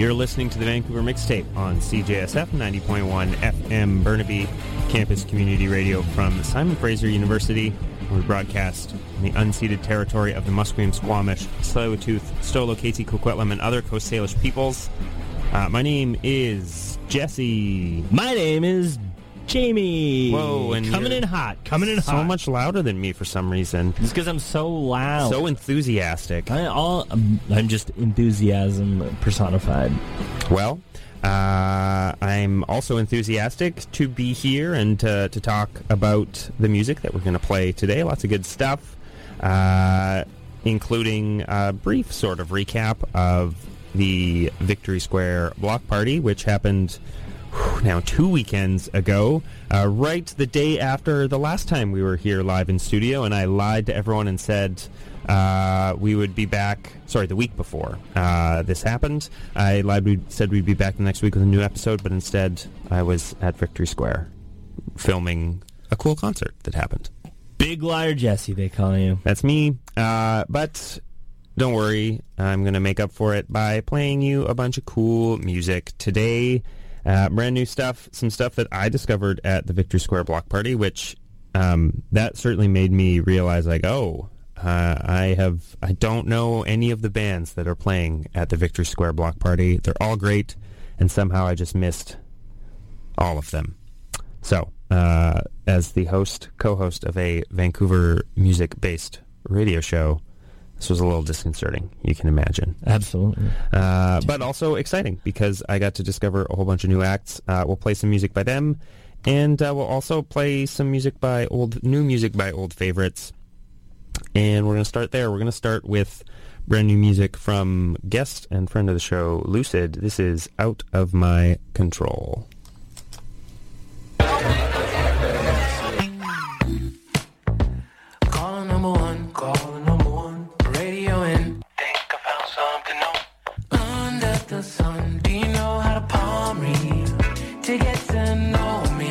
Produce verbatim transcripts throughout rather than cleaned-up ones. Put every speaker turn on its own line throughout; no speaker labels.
You're listening to the Vancouver Mixtape on C J S F ninety point one F M Burnaby, campus community radio from Simon Fraser University. We broadcast in the unceded territory of the Musqueam, Squamish, Tsleil-Waututh, Stolo, Métis, Coquitlam, and other Coast Salish peoples. Uh, my name is Jesse.
My name is Jamie.
Whoa, and
coming in hot, coming in
so
hot.
So much louder than me for some reason.
It's because I'm so loud.
So enthusiastic.
I, all, I'm just enthusiasm personified.
Well, uh, I'm also enthusiastic to be here and to, to talk about the music that we're going to play today. Lots of good stuff, uh, including a brief sort of recap of the Victory Square Block Party, which happened now two weekends ago, uh, right the day after the last time we were here live in studio, and I lied to everyone and said uh, we would be back, sorry, the week before uh, this happened. I lied, we said we'd be back the next week with a new episode, but instead I was at Victory Square filming a cool concert that happened.
Big Liar Jesse, they call you.
That's me, uh, but don't worry, I'm going to make up for it by playing you a bunch of cool music today. Uh, brand new stuff, some stuff that I discovered at the Victory Square Block Party, which um, that certainly made me realize, like, oh, uh, I have, I don't know any of the bands that are playing at the Victory Square Block Party. They're all great, and somehow I just missed all of them. So, uh, as the host, co-host of a Vancouver music-based radio show, this was a little disconcerting, you can imagine.
Absolutely.
Uh, but also exciting, because I got to discover a whole bunch of new acts. Uh, we'll play some music by them, and uh, we'll also play some music by old, new music by old favorites. And we're going to start there. We're going to start with brand new music from guest and friend of the show, Lucid. This is Out of My Control.
Call number one, call number one, radio in. Think I found something new under the sun. Do you know how to palm read to get to know me?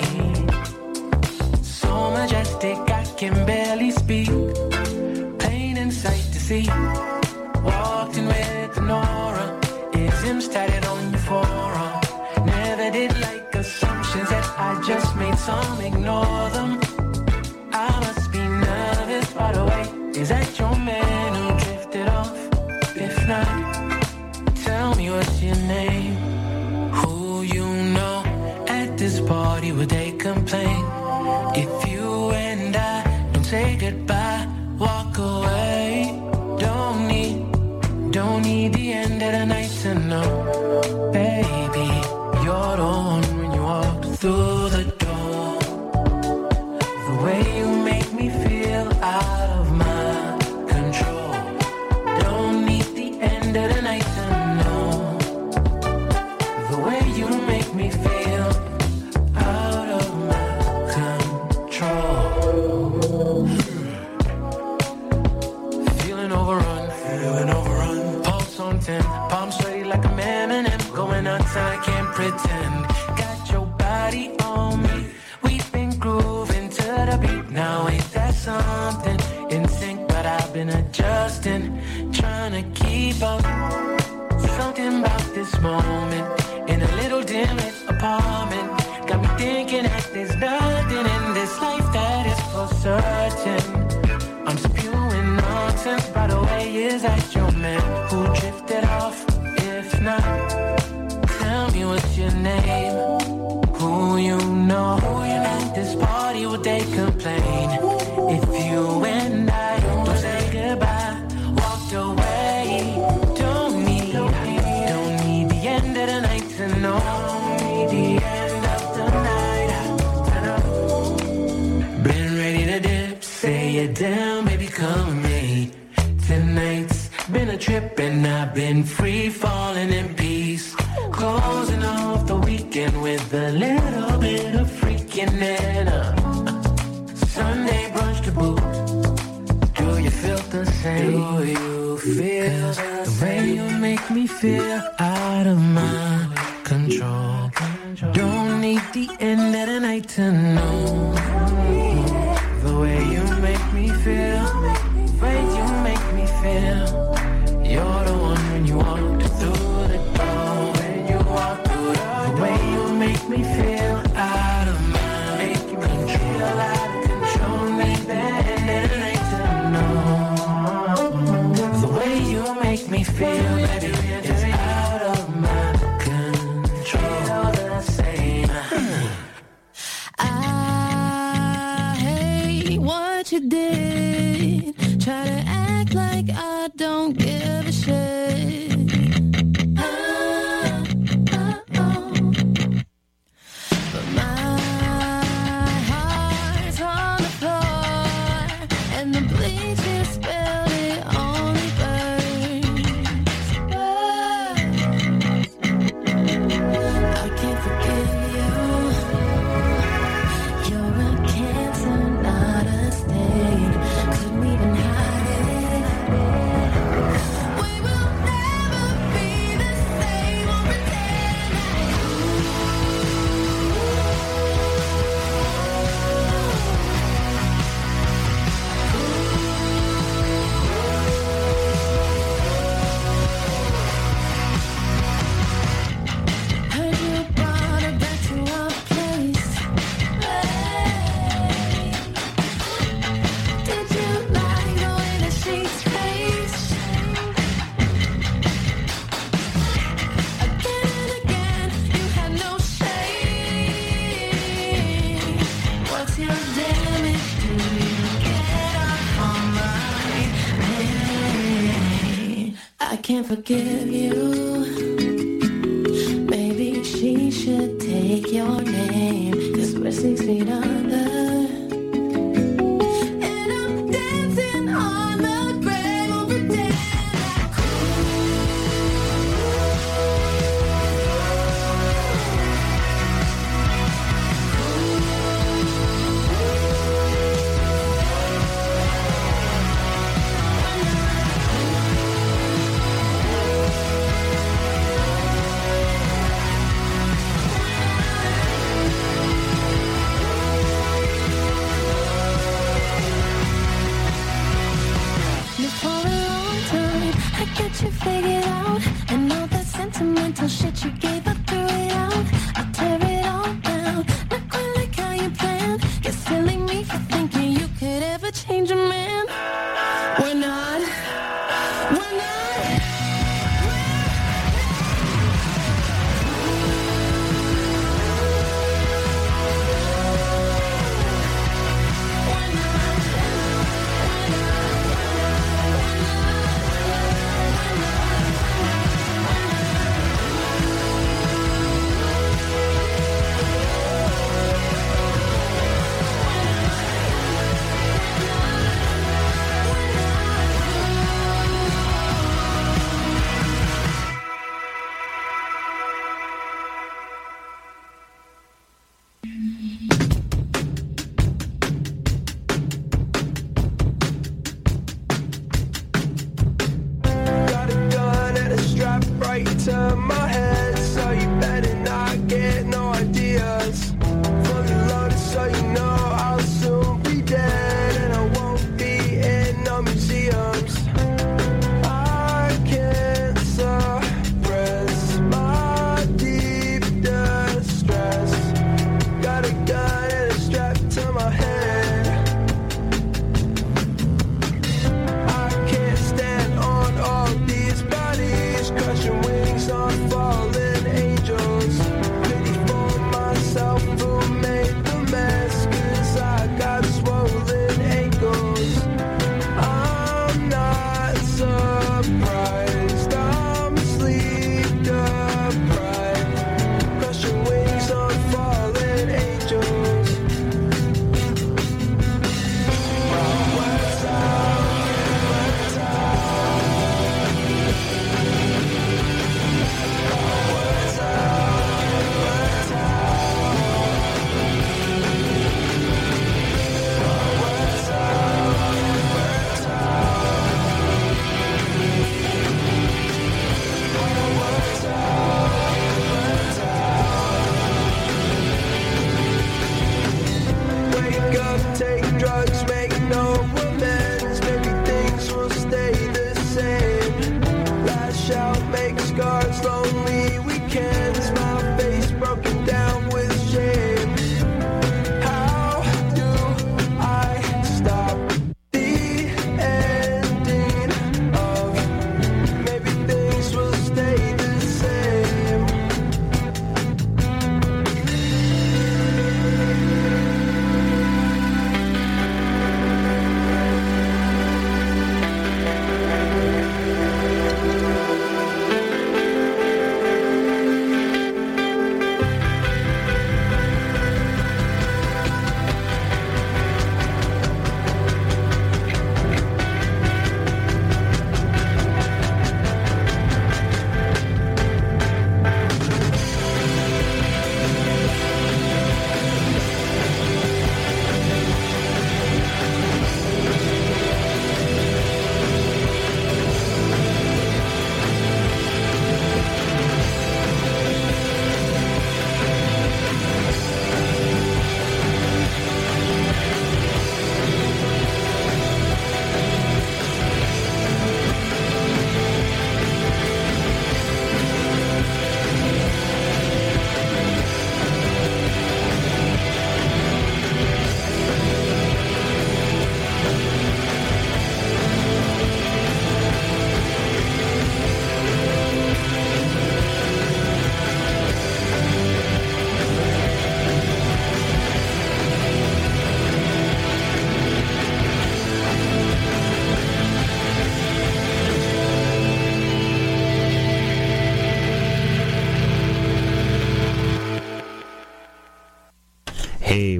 So majestic I can barely speak. Plain in sight to see. Walked in with an aura. Isms tatted on your forearm. Never did like assumptions that I just made. Some ignore them. I must be nervous by the way. Is that your man who drifted off? If not, tell me what's your name. Who you know at this party, would they complain if you and I don't say goodbye, walk away? Don't need, don't need the end of the night to know. Baby, you're the one when you walk through the door. The way you make me feel out of my control. Don't need the end of the night to know. The way you make me feel out of my control. Feeling overrun, feeling overrun. Pulse on ten, palm sweaty like a man, and I'm going nuts and I can't pretend. Got your body on me, we've been grooving to the beat. Now ain't that something? In sync, but I've been adjusting, trying to keep up. Something about this moment in a little dim lit apartment got me thinking that there's nothing in this life that is for certain. I'm spewing nonsense, by the way. Is that your man who drifted off? If not, tell me what's your name. Who you know at this party, would they complain if you and I don't say goodbye, walked away? Don't need, don't need the end of the night to know. Need the end of the night to know. Been ready to dip, say it down, baby, come with me. Tonight's been a trip and I've been free falling in peace. Closing off the weekend with a little bit of freaking in a Sunday brunch to boot. Do you feel the same? Do you feel the way you make me feel out of my control? Don't need the end of the night to know. The way you make me feel, the way you make me feel. You're the one when you walked through the doorway.
you did. Try to act like I don't give a shit. Ah, ah, oh. But my heart's on the floor, and the bleach you spilled it only burns. I can't forgive you. You're a cancer, not a stain. Couldn't even hide it. We will never be the same or pretend heard you brought her back to our place. Did you like the way that she's faced? Again and again, you had no shame. What's your damage? Do you get off on my pain? I can't forgive you. Maybe she should take your name, 'cause we're six feet under. And I'm dancing on the grave, will pretend I'm But for a long time, I got you figured out, and all that sentimental shit you gave, I threw it out. I tear it all down, not quite like how you planned. You're silly me for thinking you could ever change a man. We're not, we're not.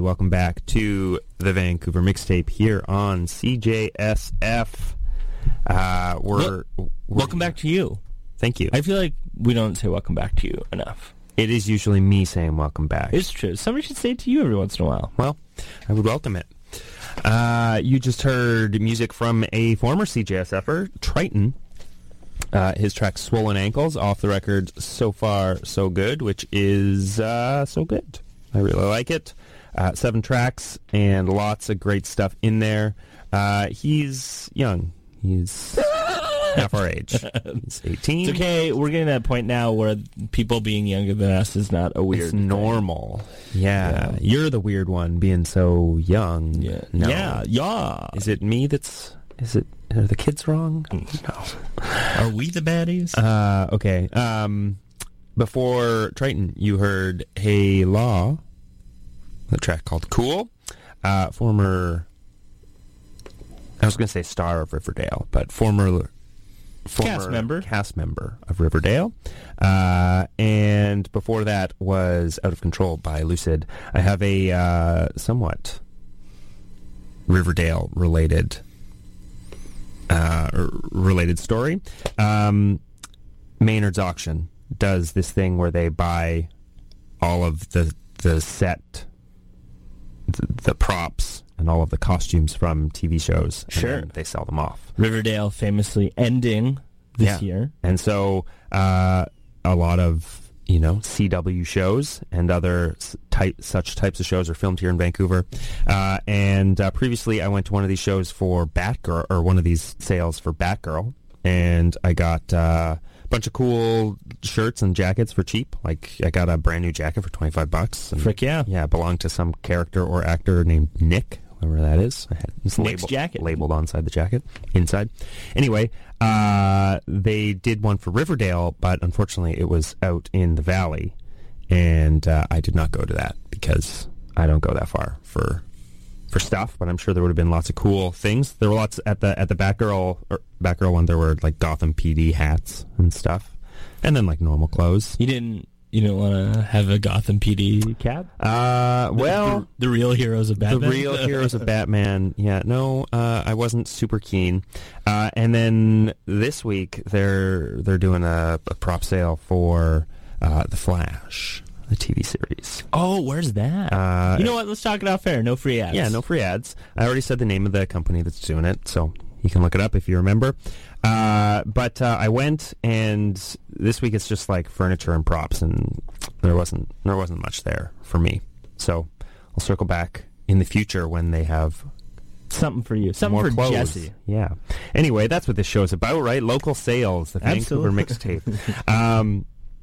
welcome back to the Vancouver Mixtape here on C J S F. Uh, we're,
Well,
we're
welcome back to you.
Thank you.
I feel like we don't say welcome back to you enough.
It is usually me saying welcome back.
It's true. Somebody should say it to you every once in a while.
Well, I would welcome it. Uh, you just heard music from a former C J S F-er, Triton. Uh, his track Swollen Ankles, off the record So Far So Good, which is uh, so good. I really like it. Uh, seven tracks and lots of great stuff in there. Uh, he's young. He's half our age. He's eighteen.
It's okay. We're getting to that point now where people being younger than us is not a weird
It's
thing.
normal. Yeah.
Yeah.
You're the weird one being so young.
Yeah.
No.
Yeah. Yeah.
Is it me that's... Is it... Are the kids wrong? No.
Are we the baddies?
Uh, okay. Um, before Triton, you heard Hey Law, the track called Cool. Uh, former... I was going to say star of Riverdale, but former... former
Cast member.
Cast member of Riverdale. Uh, and before that was Out of Control by Lucid. I have a uh, somewhat Riverdale-related... Uh, r- related story. Um, Maynard's Auction does this thing where they buy all of the the set, the, the props, and all of the costumes from T V shows. And
Sure.
then they sell them off.
Riverdale famously ending this
Yeah.
year.
And so uh, a lot of, you know, C W shows and other s- type, such types of shows are filmed here in Vancouver. Uh, and uh, previously I went to one of these shows for Batgirl, or one of these sales for Batgirl, and I got uh, a bunch of cool shirts and jackets for cheap. Like, I got a brand new jacket for twenty-five bucks. And,
Frick yeah.
Yeah, it belonged to some character or actor named Nick, whoever that is. I had it's
Nick's
labeled,
jacket.
labeled onside the jacket, inside. Anyway, uh, they did one for Riverdale, but unfortunately it was out in the valley, and uh, I did not go to that because I don't go that far for for stuff. But I'm sure there would have been lots of cool things. There were lots at the at the Batgirl or Batgirl one. There were like Gotham P D hats and stuff, and then like normal clothes.
You didn't. You didn't want to have a Gotham P D cap?
Uh, well.
the, the real heroes of Batman.
The real heroes of Batman. Yeah, no, uh, I wasn't super keen. Uh, and then this week they're they're doing a, a prop sale for uh, The Flash, the T V series.
Oh, where's that?
Uh,
you know what? Let's talk it off air. No free ads.
Yeah, no free ads. I already said the name of the company that's doing it, so you can look it up if you remember. Uh, but uh, I went, and this week it's just like furniture and props, and there wasn't there wasn't much there for me. So I'll circle back in the future when they have
Something for you. Something
more
for
clothes.
Jesse.
Yeah. Anyway, that's what this show is about, right? Local sales, the Vancouver
Absolutely.
mixtape. um,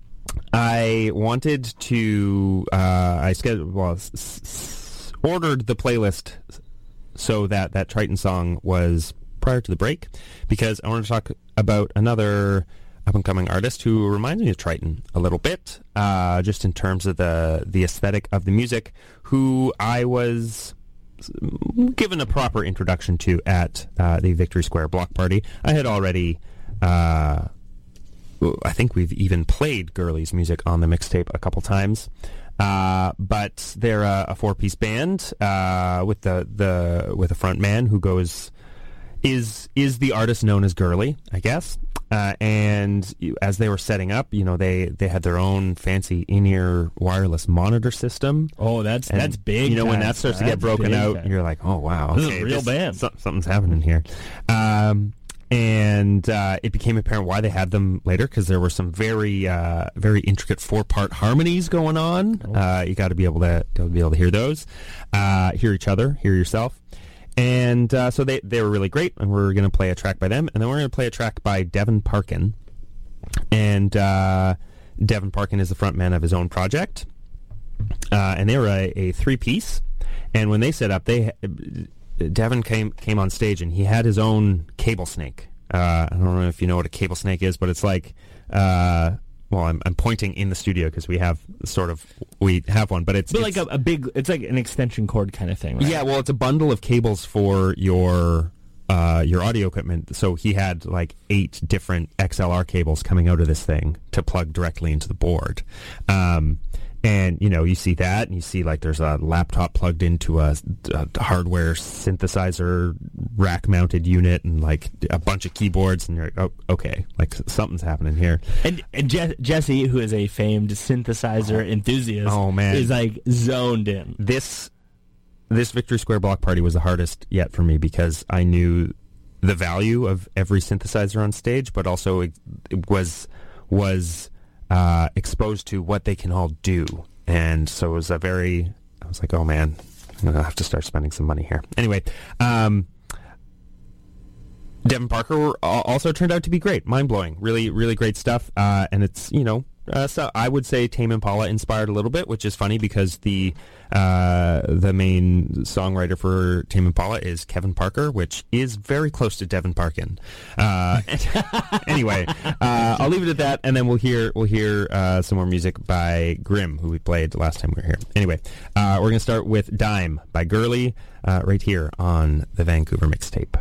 I wanted to. Uh, I scheduled, well, s- s- ordered the playlist so that that Triton song was prior to the break, because I wanted to talk about another up-and-coming artist who reminds me of Triton a little bit, uh, just in terms of the the aesthetic of the music, who I was given a proper introduction to at uh, the Victory Square block party. I had already, uh, I think we've even played Gurley's music on the mixtape a couple times. Uh, but they're a, a four-piece band uh, with the, the with a front man who goes is is the artist known as Gurley, I guess. Uh, and you, as they were setting up, you know, they, they had their own fancy in-ear wireless monitor system.
Oh, that's
And,
that's big.
You know, when
time.
that starts to get
That's
broken
big
out,
time.
you're like, oh, wow.
This is a
okay,
real band.
so- something's happening here. Um, and uh, it became apparent why they had them later, because there were some very uh, very intricate four-part harmonies going on.
Oh.
Uh, you got to be able to, to be able to hear those, uh, hear each other, hear yourself. And uh, so they, they were really great, and we're going to play a track by them, and then we're going to play a track by Devin Parkin. And uh, Devin Parkin is the frontman of his own project, uh, and they were a, a three-piece. And when they set up, they Devin came came on stage, and he had his own cable snake. Uh, I don't know if you know what a cable snake is, but it's like, uh, well, I'm, I'm pointing in the studio because we have sort of we have one, but it's
But
it's,
like a, a big, it's like an extension cord kind of thing, right?
yeah, well, it's a bundle of cables for your uh, your audio equipment. So he had like eight different X L R cables coming out of this thing to plug directly into the board. Um, And, you know, you see that, and you see, like, there's a laptop plugged into a, a hardware synthesizer rack-mounted unit and, like, a bunch of keyboards, and you're like, oh, okay, like, something's happening here.
And, and Je- Jesse, who is a famed synthesizer enthusiast,
oh, man.
is, like, zoned in.
This, this Victory Square Block Party was the hardest yet for me because I knew the value of every synthesizer on stage, but also it, it was was... Uh, exposed to what they can all do. And so it was a very, I was like, oh man, I'm going to have to start spending some money here. Anyway, um, Devin Parker also turned out to be great. Mind-blowing. Really, really great stuff. Uh, and it's, you know, uh, so I would say Tame Impala inspired a little bit, which is funny because the uh, the main songwriter for Tame Impala is Kevin Parker, which is very close to Devin Parkin. Uh, anyway, uh, I'll leave it at that, and then we'll hear we'll hear uh, some more music by Grimm, who we played last time we were here. Anyway, uh, we're going to start with Dime by Gurley, uh, right here on the Vancouver Mixtape.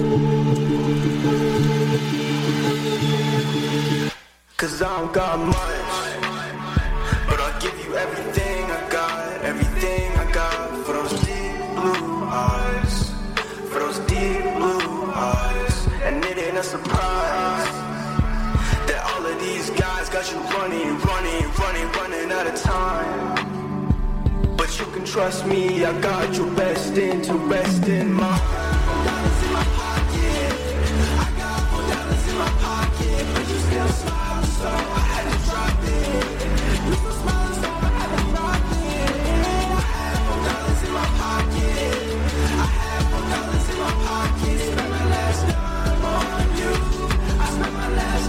Cause I don't got much, but I'll give you everything I got, everything I got for those deep blue eyes, for those deep blue eyes. And it ain't a surprise that all of these guys got you running, running, running, running out of time. But you can trust me, I got your best interest in mind. Dollars in my pocket, I got more dollars in my pocket, but you still smile. So I had to drop it. You still smiling, so I had to drop it. I had more dollars in my pocket. I had more dollars in my pocket. Spent my last dime on you. I spent my last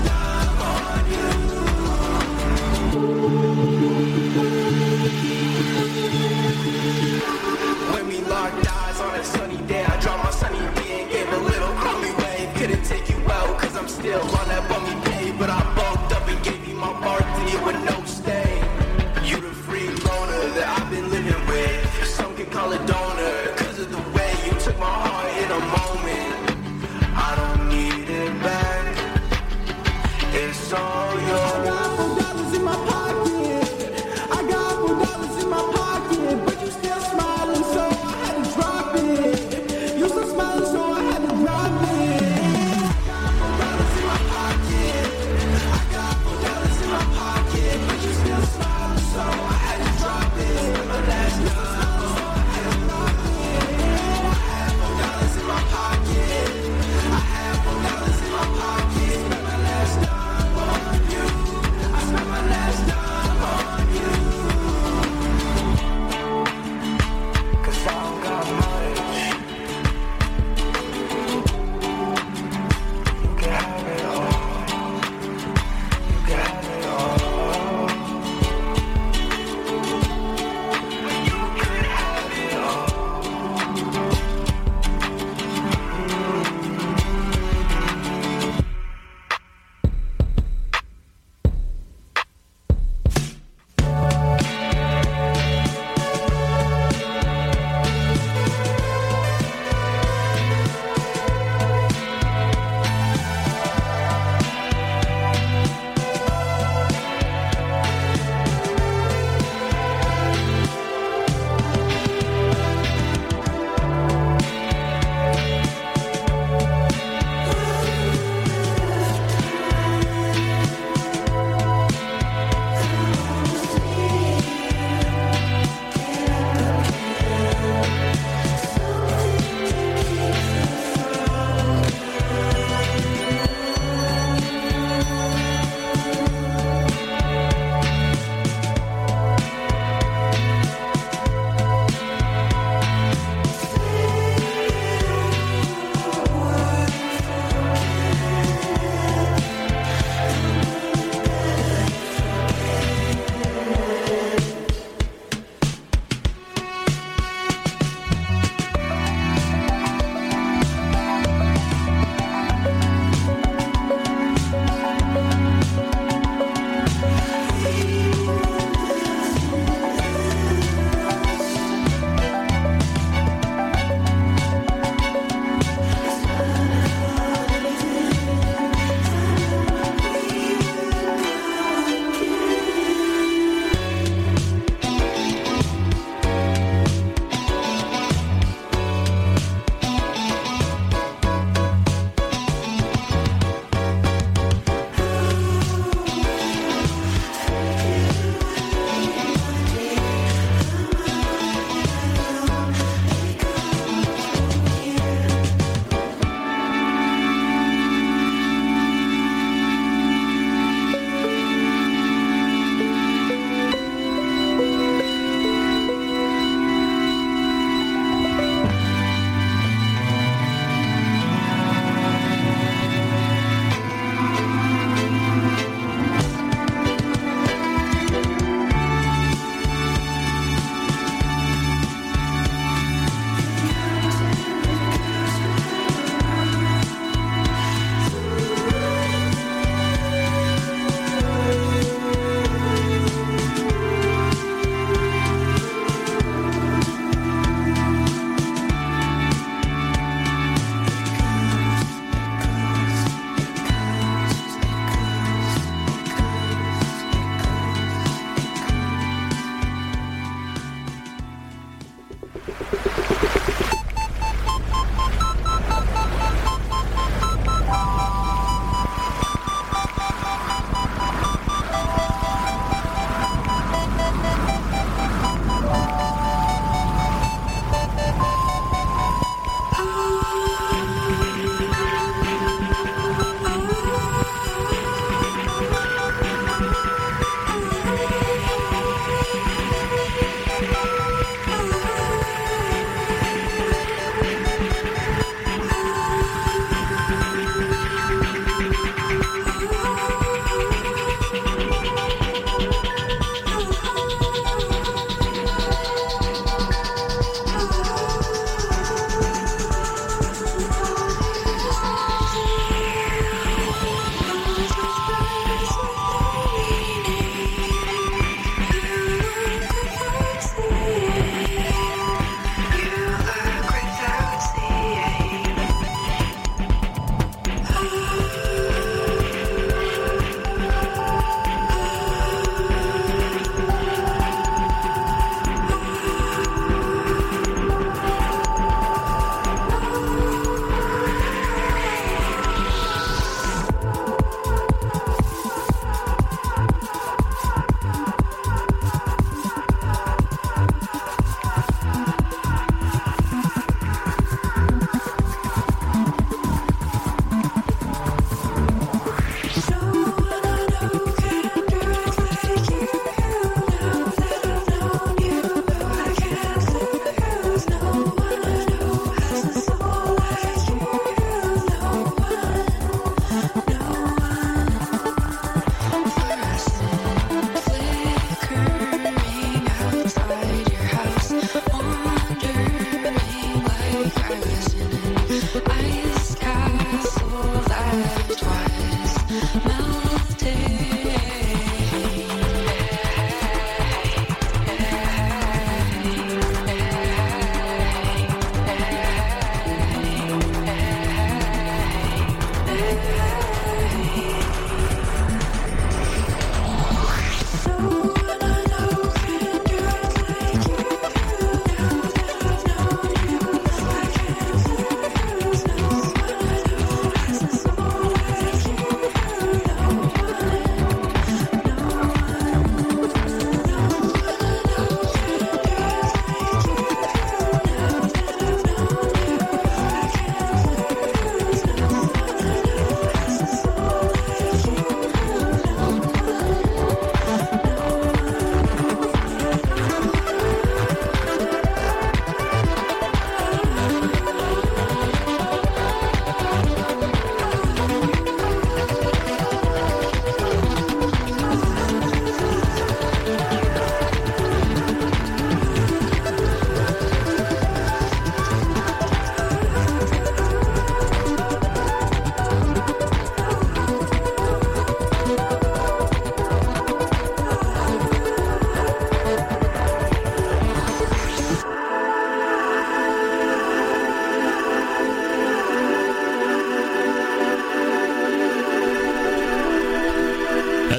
dime on you. When we locked eyes on a sunny day,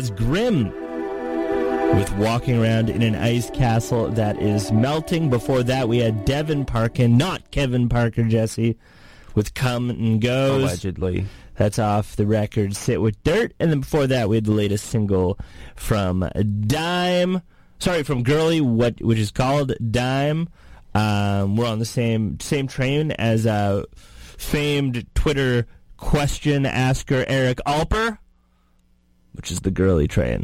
was Grimm with Walking Around in an Ice Castle That Is Melting. Before that, we had Devin Parkin, not Kevin Parker, Jesse, with Come and Goes.
Allegedly.
That's off the record Sit With Dirt. And then before that, we had the latest single from Dime. Sorry, from Girly, what which is called Dime. Um, we're on the same same train as uh, famed Twitter question asker Eric Alper, which is the Girly train.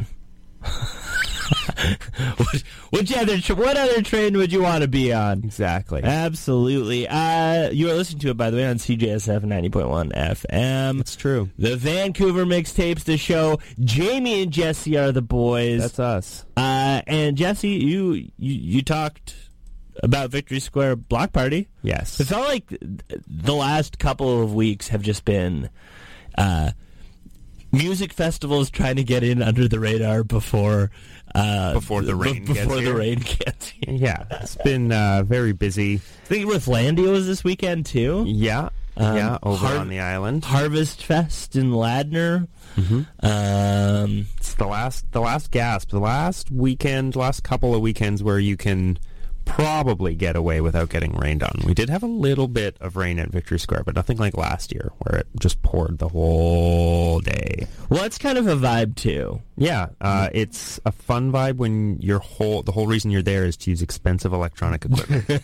what, which other tra- what other train would you want to be on?
Exactly.
Absolutely. Uh, you are listening to it, by the way, on C J S F ninety point one F M.
It's true.
The Vancouver Mixtapes, the show. Jamie and Jesse are the boys.
That's us.
Uh, and Jesse, you, you you talked about Victory Square Block Party.
Yes.
It felt like the last couple of weeks have just been uh, music festivals trying to get in under the radar before uh,
Before the rain
b-
gets
before the
here.
rain gets here.
Yeah, it's been uh, very busy.
I think Rifflandia was this weekend too.
Yeah,
Um,
yeah, over
Har-
on the island.
Harvest Fest in Ladner.
Mm-hmm.
Um,
It's the last, the last gasp, the last weekend, last couple of weekends where you can probably get away without getting rained on. We did have a little bit of rain at Victory Square, but nothing like last year where it just poured the whole day.
well, it's kind of a vibe too.
Yeah, uh, it's a fun vibe when your whole the whole reason you're there is to use expensive electronic equipment.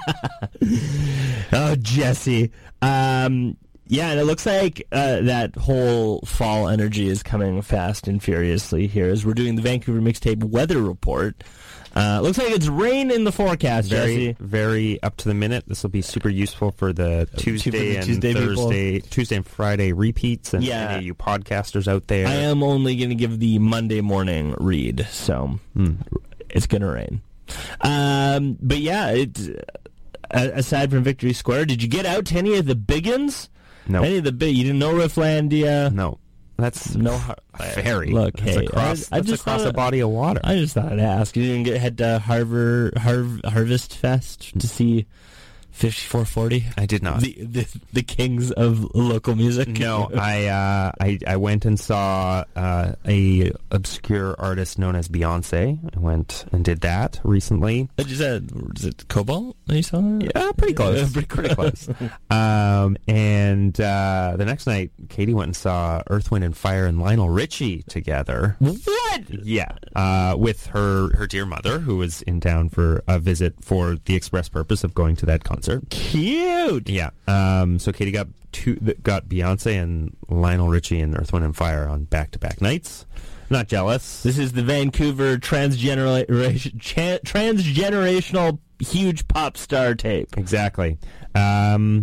Oh, Jesse. Um, yeah, and it looks like uh, that whole fall energy is coming fast and furiously here as we're doing the Vancouver Mixtape weather report. Uh, looks like it's rain in the forecast,
very,
Jesse.
very up to the minute. This will be super useful for the Tuesday
for the
and
Tuesday people.
Thursday, Tuesday and Friday repeats, and
Yeah.
any of you podcasters out there.
I am only going to give the Monday morning read, so it's going to rain. Um, but yeah, it, uh, aside from Victory Square, did you get out to any of the big uns?
No.
Any of the big? You didn't know Rifflandia?
No, that's
No. har-
ferry.
Look,
that's
hey,
across,
I, I
that's
just
across
thought-
a body of water.
I just thought I'd ask. You didn't get head to Harvard Harv, Harvest Fest to see fifty-four forty?
I did not.
The, the the kings of local music.
No, I, uh, I I went and saw uh, a obscure artist known as Beyonce. I went and did that recently.
Is that is it Cobalt that you saw?
Yeah, pretty close.
Yeah, pretty
pretty close. Um, and uh, the next night, Katie went and saw Earth, Wind, and Fire and Lionel Richie together.
What?
Yeah, uh, with her her dear mother, who was in town for a visit for the express purpose of going to that concert.
Cute.
Yeah. Um, so Katie got two, got Beyonce and Lionel Richie and Earth, Wind, and Fire on back-to-back nights. Not jealous.
This is the Vancouver transgeneration cha- transgenerational huge pop star tape.
Exactly. Um,